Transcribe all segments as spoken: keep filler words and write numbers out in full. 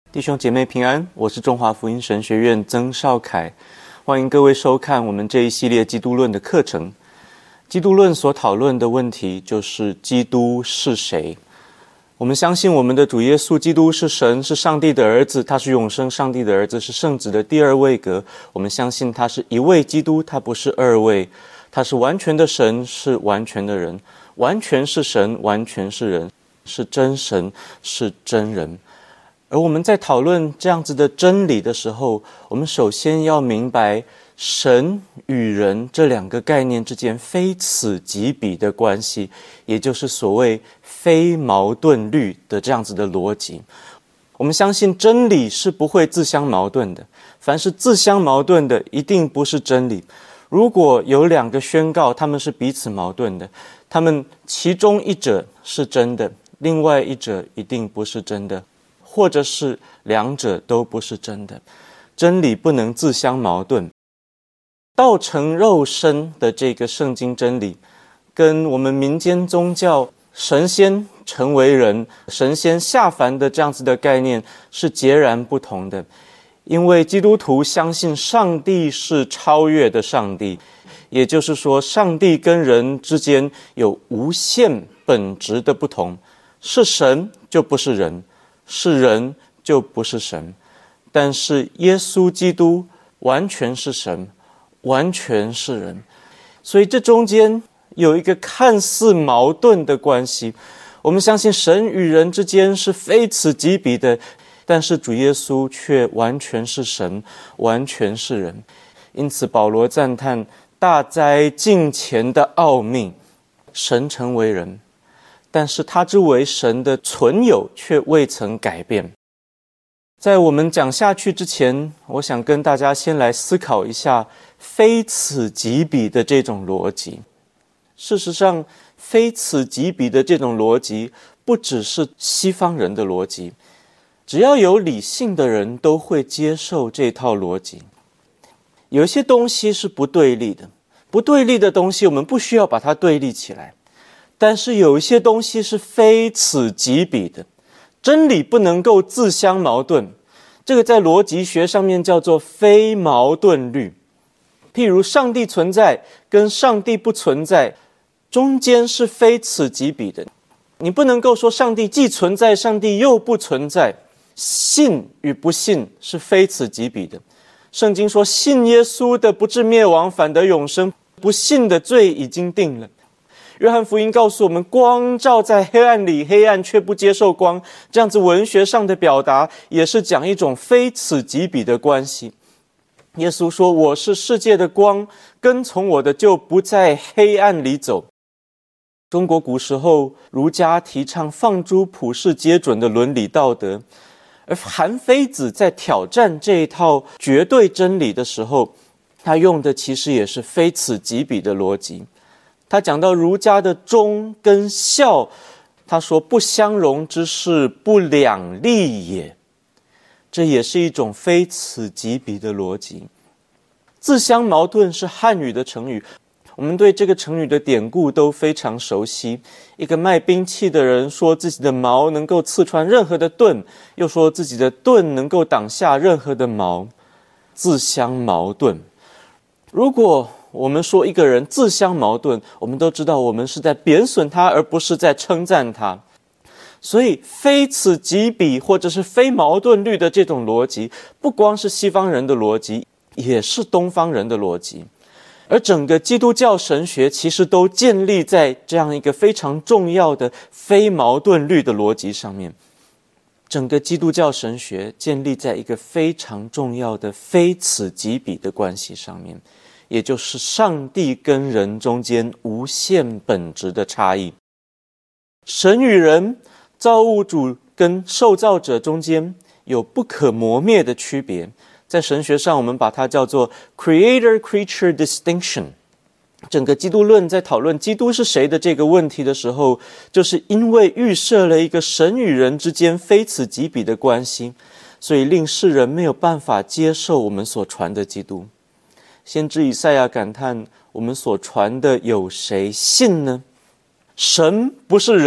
弟兄姐妹平安，我是中华福音神学院曾少凯，欢迎各位收看我们这一系列基督论的课程。基督论所讨论的问题就是基督是谁。我们相信我们的主耶稣基督是神，是上帝的儿子，他是永生上帝的儿子，是圣子的第二位格。我们相信他是一位基督，他不是二位，他是完全的神，是完全的人，完全是神，完全是人，是真神，是真人。而我们在讨论这样子的真理的时候，我们首先要明白神与人这两个概念之间非此即彼的关系，也就是所谓非矛盾律的这样子的逻辑。我们相信真理是不会自相矛盾的，凡是自相矛盾的一定不是真理。如果有两个宣告他们是彼此矛盾的，他们其中一者是真的，另外一者一定不是真的，或者是两者都不是真的。真理不能自相矛盾。道成肉身的这个圣经真理，跟我们民间宗教神仙成为人、神仙下凡的这样子的概念是截然不同的。因为基督徒相信上帝是超越的上帝，也就是说上帝跟人之间有无限本质的不同，是神就不是人，是人就不是神。但是耶稣基督完全是神，完全是人，所以这中间有一个看似矛盾的关系。我们相信神与人之间是非此即彼的，但是主耶稣却完全是神，完全是人。因此保罗赞叹大哉敬虔的奥秘，神成为人，但是他之为神的存有却未曾改变。在我们讲下去之前，我想跟大家先来思考一下非此即彼的这种逻辑。事实上，非此即彼的这种逻辑不只是西方人的逻辑，只要有理性的人都会接受这套逻辑。有一些东西是不对立的，不对立的东西我们不需要把它对立起来，但是有一些东西是非此即彼的，真理不能够自相矛盾，这个在逻辑学上面叫做非矛盾律。譬如上帝存在跟上帝不存在中间是非此即彼的，你不能够说上帝既存在上帝又不存在，信与不信是非此即彼的。圣经说信耶稣的不至灭亡反得永生，不信的罪已经定了。约翰福音告诉我们，光照在黑暗里，黑暗却不接受光，这样子文学上的表达也是讲一种非此即彼的关系。耶稣说我是世界的光，跟从我的就不在黑暗里走。中国古时候儒家提倡放诸普世皆准的伦理道德，而韩非子在挑战这一套绝对真理的时候，他用的其实也是非此即彼的逻辑。他讲到儒家的忠跟孝，他说不相容之事，不两立也，这也是一种非此即彼的逻辑。自相矛盾是汉语的成语，我们对这个成语的典故都非常熟悉。一个卖兵器的人说自己的矛能够刺穿任何的盾，又说自己的盾能够挡下任何的矛，自相矛盾。如果我们说一个人自相矛盾，我们都知道我们是在贬损他，而不是在称赞他。所以非此即彼或者是非矛盾律的这种逻辑，不光是西方人的逻辑，也是东方人的逻辑。而整个基督教神学其实都建立在这样一个非常重要的非矛盾律的逻辑上面。整个基督教神学建立在一个非常重要的非此即彼的关系上面，也就是上帝跟人中间无限本质的差异。神与人、造物主跟受造者中间有不可磨灭的区别，在神学上我们把它叫做 Creator-Creature Distinction。整个基督论在讨论基督是谁的这个问题的时候，就是因为预设了一个神与人之间非此即彼的关系，所以令世人没有办法接受我们所传的基督。先知以赛亚感叹，我们所传的有谁信呢？神不是人，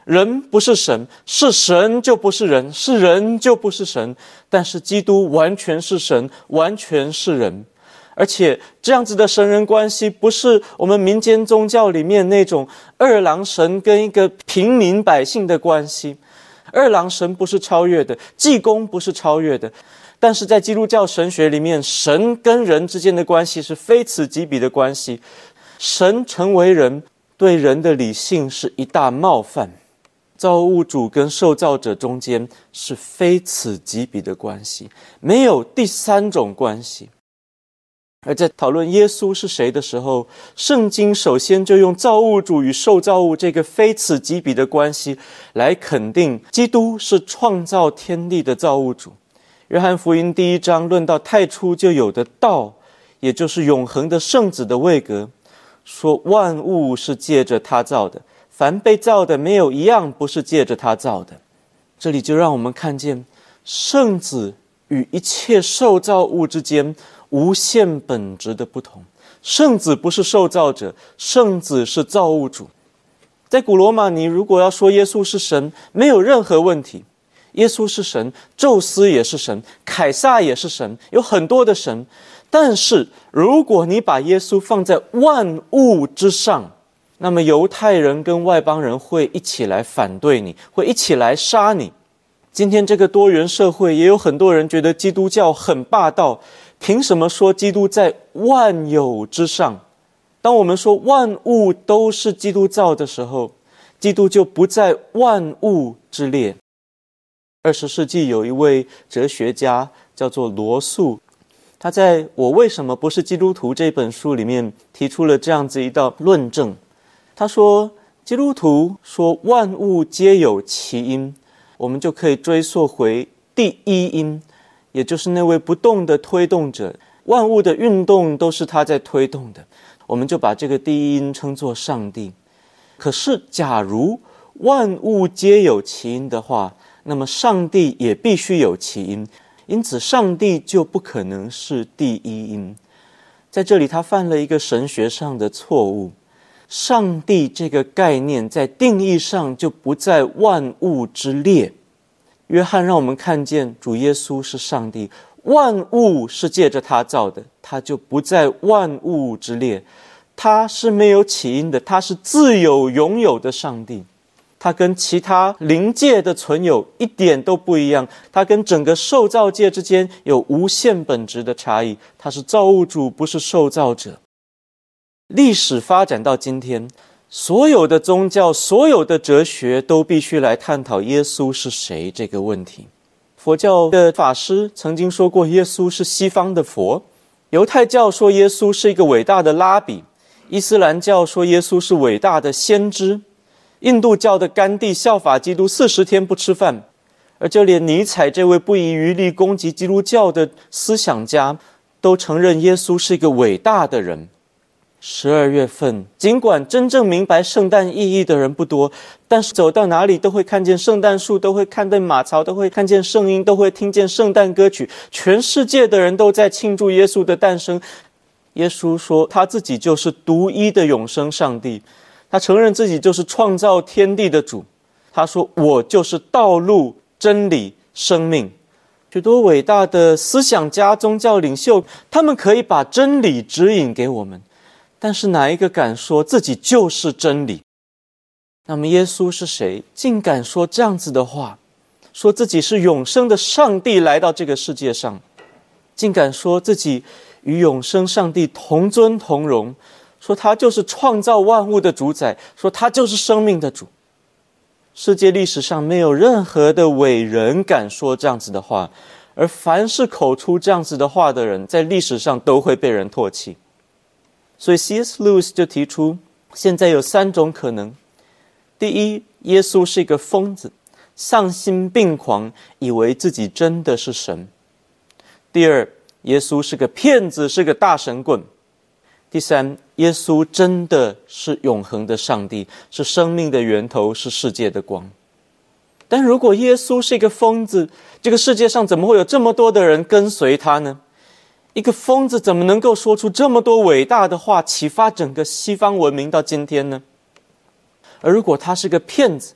人不是神，是神就不是人，是人就不是神。但是基督完全是神，完全是人。而且这样子的神人关系，不是我们民间宗教里面那种二郎神跟一个平民百姓的关系。二郎神不是超越的，济公不是超越的，但是在基督教神学里面，神跟人之间的关系是非此即彼的关系。神成为人，对人的理性是一大冒犯。造物主跟受造者中间是非此即彼的关系，没有第三种关系。而在讨论耶稣是谁的时候，圣经首先就用造物主与受造物这个非此即彼的关系来肯定基督是创造天地的造物主。约翰福音第一章论到太初就有的道，也就是永恒的圣子的位格，说万物是借着他造的，凡被造的没有一样不是借着他造的。这里就让我们看见圣子与一切受造物之间无限本质的不同。圣子不是受造者，圣子是造物主。在古罗马尼，如果要说耶稣是神，没有任何问题。耶稣是神，宙斯也是神，凯撒也是神，有很多的神。但是如果你把耶稣放在万物之上，那么犹太人跟外邦人会一起来反对你，会一起来杀你。今天这个多元社会，也有很多人觉得基督教很霸道，凭什么说基督在万有之上？当我们说万物都是基督造的时候，基督就不在万物之列。二十世纪有一位哲学家叫做罗素，他在《我为什么不是基督徒》这本书里面提出了这样子一道论证。他说，基督徒说万物皆有其因，我们就可以追溯回第一因，也就是那位不动的推动者，万物的运动都是他在推动的，我们就把这个第一因称作上帝。可是假如万物皆有其因的话，那么上帝也必须有其因，因此上帝就不可能是第一因。在这里他犯了一个神学上的错误，上帝这个概念在定义上就不在万物之列。约翰让我们看见主耶稣是上帝，万物是借着他造的，他就不在万物之列。他是没有起因的，他是自有永有的上帝。他跟其他灵界的存有一点都不一样，他跟整个受造界之间有无限本质的差异。他是造物主，不是受造者。历史发展到今天，所有的宗教、所有的哲学都必须来探讨耶稣是谁这个问题。佛教的法师曾经说过，耶稣是西方的佛；犹太教说耶稣是一个伟大的拉比；伊斯兰教说耶稣是伟大的先知；印度教的甘地效法基督四十天不吃饭，而就连尼采这位不遗余力攻击基督教的思想家，都承认耶稣是一个伟大的人。十二月份，尽管真正明白圣诞意义的人不多，但是走到哪里都会看见圣诞树，都会看见马槽，都会看见圣婴，都会听见圣诞歌曲。全世界的人都在庆祝耶稣的诞生。耶稣说他自己就是独一的永生上帝，他承认自己就是创造天地的主。他说，我就是道路、真理、生命。许多伟大的思想家、宗教领袖，他们可以把真理指引给我们，但是哪一个敢说自己就是真理？那么耶稣是谁，竟敢说这样子的话，说自己是永生的上帝来到这个世界上，竟敢说自己与永生上帝同尊同荣，说他就是创造万物的主宰，说他就是生命的主。世界历史上没有任何的伟人敢说这样子的话，而凡是口出这样子的话的人，在历史上都会被人唾弃。所以 C S Lewis 就提出，现在有三种可能。第一，耶稣是一个疯子，丧心病狂，以为自己真的是神。第二，耶稣是个骗子，是个大神棍。第三，耶稣真的是永恒的上帝，是生命的源头，是世界的光。但如果耶稣是一个疯子，这个世界上怎么会有这么多的人跟随他呢？一个疯子怎么能够说出这么多伟大的话，启发整个西方文明到今天呢？而如果他是个骗子，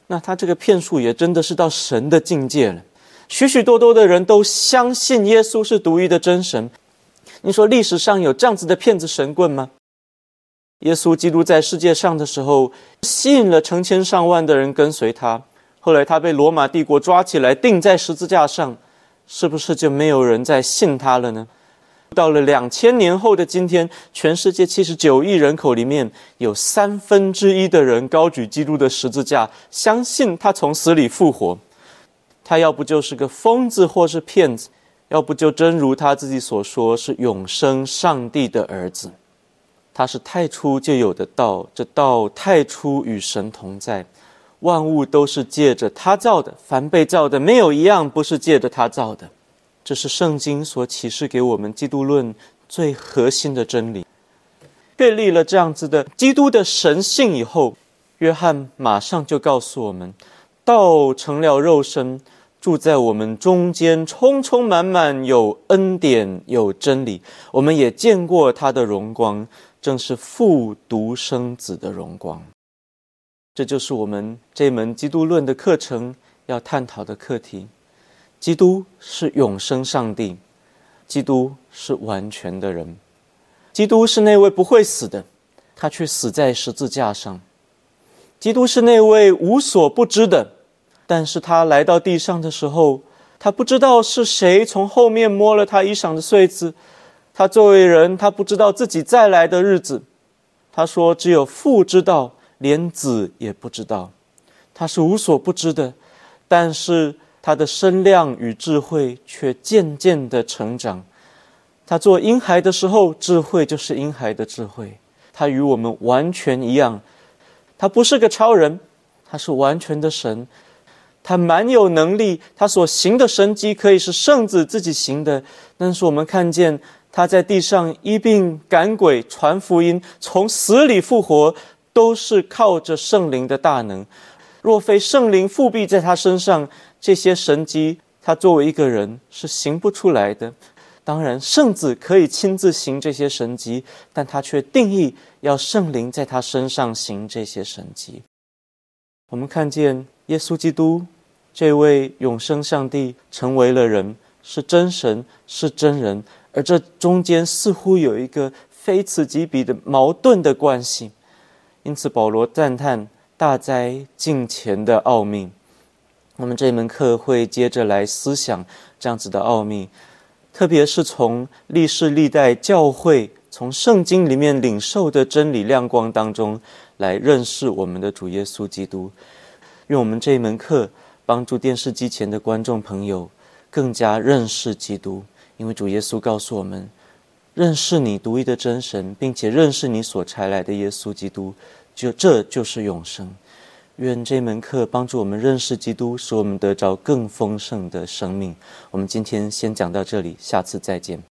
那他这个骗术也真的是到神的境界了。许许多多的人都相信耶稣是独一的真神。你说历史上有这样子的骗子神棍吗？耶稣基督在世界上的时候，吸引了成千上万的人跟随他，后来他被罗马帝国抓起来钉在十字架上，是不是就没有人再信他了呢？到了两千年后的今天，全世界七十九亿人口里面，有三分之一的人高举基督的十字架，相信他从死里复活。他要不就是个疯子或是骗子，要不就真如他自己所说，是永生上帝的儿子。他是太初就有的道，这道太初与神同在，万物都是借着他造的，凡被造的没有一样不是借着他造的。这是圣经所启示给我们基督论最核心的真理。确立了这样子的基督的神性以后，约翰马上就告诉我们，道成了肉身，住在我们中间，充充满满，有恩典有真理。我们也见过他的荣光，正是父独生子的荣光。这就是我们这门基督论的课程要探讨的课题。基督是永生上帝，基督是完全的人，基督是那位不会死的，他却死在十字架上。基督是那位无所不知的，但是他来到地上的时候，他不知道是谁从后面摸了他衣裳的穗子。他作为人，他不知道自己再来的日子。他说只有父知道，连子也不知道。他是无所不知的，但是他的身量与智慧却渐渐的成长。他做婴孩的时候，智慧就是婴孩的智慧。他与我们完全一样，他不是个超人，他是完全的神。他蛮有能力，他所行的神迹可以是圣子自己行的，但是我们看见他在地上医病赶鬼传福音，从死里复活，都是靠着圣灵的大能。若非圣灵复辟在他身上，这些神迹他作为一个人是行不出来的。当然圣子可以亲自行这些神迹，但他却定义要圣灵在他身上行这些神迹。我们看见耶稣基督这位永生上帝成为了人，是真神是真人，而这中间似乎有一个非此即彼的矛盾的关系。因此保罗赞叹大哉敬虔的奥秘。我们这门课会接着来思想这样子的奥秘，特别是从历世历代教会从圣经里面领受的真理亮光当中来认识我们的主耶稣基督。愿我们这一门课帮助电视机前的观众朋友更加认识基督，因为主耶稣告诉我们，认识你独一的真神，并且认识你所差来的耶稣基督，就这就是永生。愿这门课帮助我们认识基督，使我们得着更丰盛的生命。我们今天先讲到这里，下次再见。